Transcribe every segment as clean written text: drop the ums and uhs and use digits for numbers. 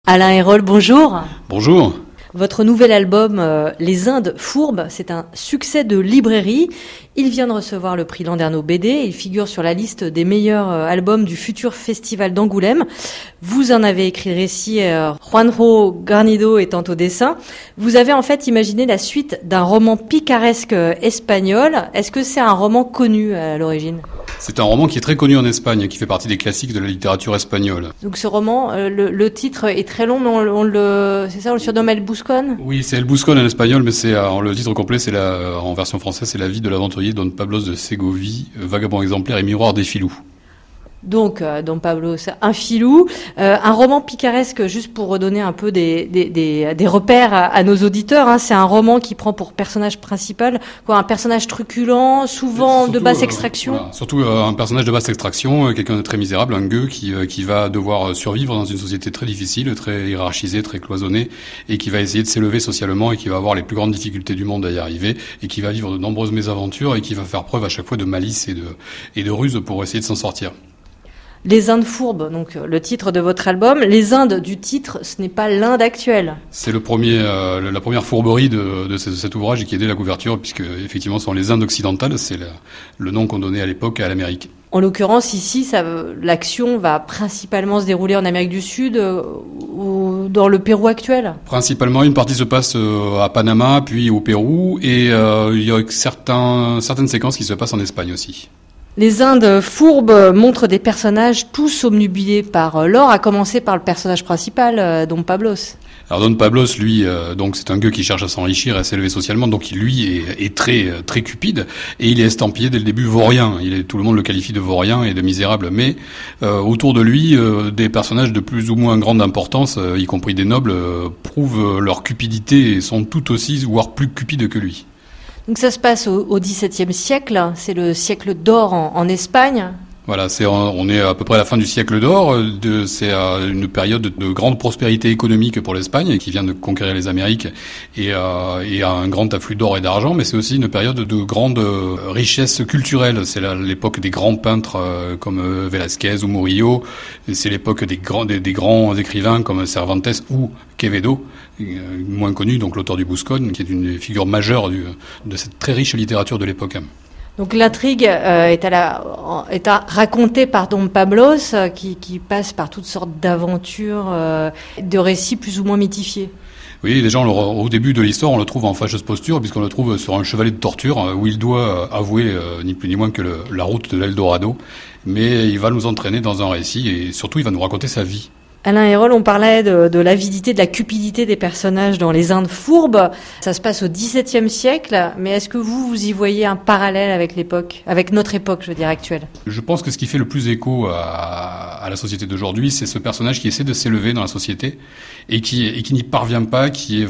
Alain Hérol, bonjour. Bonjour. Votre nouvel album, Les Indes Fourbes, c'est un succès de librairie. Il vient de recevoir le prix Landerneau BD. Il figure sur la liste des meilleurs albums du futur festival d'Angoulême. Vous en avez écrit le récit, Juanjo Garnido étant au dessin. Vous avez en fait imaginé la suite d'un roman picaresque espagnol. Est-ce que c'est un roman connu à l'origine ? C'est un roman qui est très connu en Espagne, qui fait partie des classiques de la littérature espagnole. Donc ce roman, le titre est très long, mais c'est ça, on le surnomme El Buscón ? Oui, c'est El Buscón en espagnol, mais le titre complet, en version française, c'est La vie de l'aventurier Don Pablos de Ségovie, vagabond exemplaire et miroir des filous. Donc, Don Pablo, c'est un filou, un roman picaresque, juste pour redonner un peu des repères à nos auditeurs. Hein, c'est un roman qui prend pour personnage principal un personnage truculent, souvent de basse extraction. Voilà, surtout un personnage de basse extraction, quelqu'un de très misérable, un gueux qui va devoir survivre dans une société très difficile, très hiérarchisée, très cloisonnée, et qui va essayer de s'élever socialement et qui va avoir les plus grandes difficultés du monde à y arriver, et qui va vivre de nombreuses mésaventures et qui va faire preuve à chaque fois de malice et de ruse pour essayer de s'en sortir. Les Indes Fourbes, donc le titre de votre album. Les Indes du titre, ce n'est pas l'Inde actuelle. C'est la première fourberie de cet ouvrage qui est dès la couverture, puisque effectivement ce sont les Indes occidentales, c'est le nom qu'on donnait à l'époque à l'Amérique. En l'occurrence, ici, l'action va principalement se dérouler en Amérique du Sud ou dans le Pérou actuel. Principalement, une partie se passe à Panama, puis au Pérou, et il y a certaines séquences qui se passent en Espagne aussi. Les Indes Fourbes montrent des personnages tous obnubilés par l'or, à commencer par le personnage principal, Don Pablos. Alors Don Pablos, lui, donc c'est un gueux qui cherche à s'enrichir et à s'élever socialement, donc lui est très cupide, et il est estampillé dès le début vaurien. Tout le monde le qualifie de vaurien et de misérable, mais autour de lui, des personnages de plus ou moins grande importance, y compris des nobles, prouvent leur cupidité et sont tout aussi, voire plus cupides que lui. Donc ça se passe au XVIIe siècle, c'est le siècle d'or en Espagne. Voilà, on est à peu près à la fin du siècle d'or. C'est une période de grande prospérité économique pour l'Espagne, qui vient de conquérir les Amériques et a un grand afflux d'or et d'argent. Mais c'est aussi une période de grande richesse culturelle. C'est l'époque des grands peintres comme Velázquez ou Murillo. Et c'est l'époque des grands écrivains comme Cervantes ou Quevedo, moins connu, donc l'auteur du Buscón, qui est une figure majeure de cette très riche littérature de l'époque. Donc l'intrigue est racontée par Don Pablos, qui passe par toutes sortes d'aventures, de récits plus ou moins mythifiés. Oui, déjà au début de l'histoire, on le trouve en fâcheuse posture, puisqu'on le trouve sur un chevalet de torture, où il doit avouer ni plus ni moins que la route de l'Eldorado. Mais il va nous entraîner dans un récit, et surtout il va nous raconter sa vie. Alain Hérol, on parlait de l'avidité, de la cupidité des personnages dans Les Indes Fourbes. Ça se passe au XVIIe siècle, mais est-ce que vous y voyez un parallèle avec notre époque, je veux dire, actuelle ? Je pense que ce qui fait le plus écho à la société d'aujourd'hui, c'est ce personnage qui essaie de s'élever dans la société et qui n'y parvient pas, il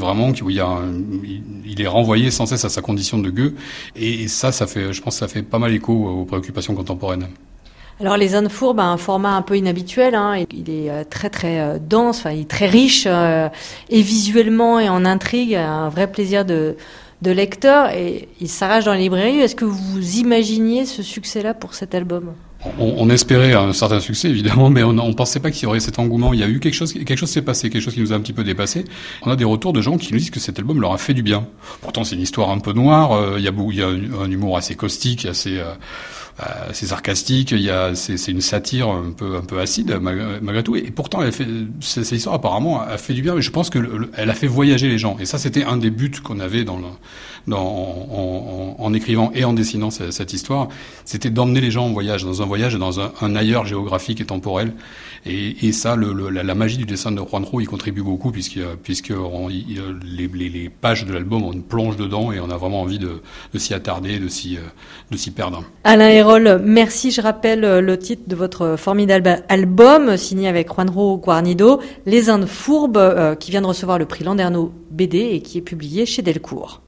est renvoyé sans cesse à sa condition de gueux. Et ça je pense que ça fait pas mal écho aux préoccupations contemporaines. Alors les Indes Fourbes a un format un peu inhabituel, hein. Il est très dense, il est très riche et visuellement et en intrigue, un vrai plaisir de lecteur, et il s'arrache dans les librairies. Est-ce que vous imaginiez ce succès-là pour cet album ? On espérait un certain succès, évidemment, mais on pensait pas qu'il y aurait cet engouement. Il y a eu quelque chose s'est passé, quelque chose qui nous a un petit peu dépassé. On a des retours de gens qui nous disent que cet album leur a fait du bien. Pourtant, c'est une histoire un peu noire. Il y a un humour assez caustique, assez sarcastique. C'est une satire un peu acide malgré tout. Et pourtant, cette histoire apparemment a fait du bien. Mais je pense que elle a fait voyager les gens. Et ça, c'était un des buts qu'on avait en écrivant et en dessinant cette histoire. C'était d'emmener les gens en voyage, dans un ailleurs géographique et temporel. Et ça, la magie du dessin de Juanjo y contribue beaucoup, puisque les pages de l'album, on plonge dedans et on a vraiment envie de s'y attarder, de s'y perdre. Alain Hérol, merci. Je rappelle le titre de votre formidable album, signé avec Juanjo Garnido, Les Indes Fourbes, qui vient de recevoir le prix Landerneau BD et qui est publié chez Delcourt.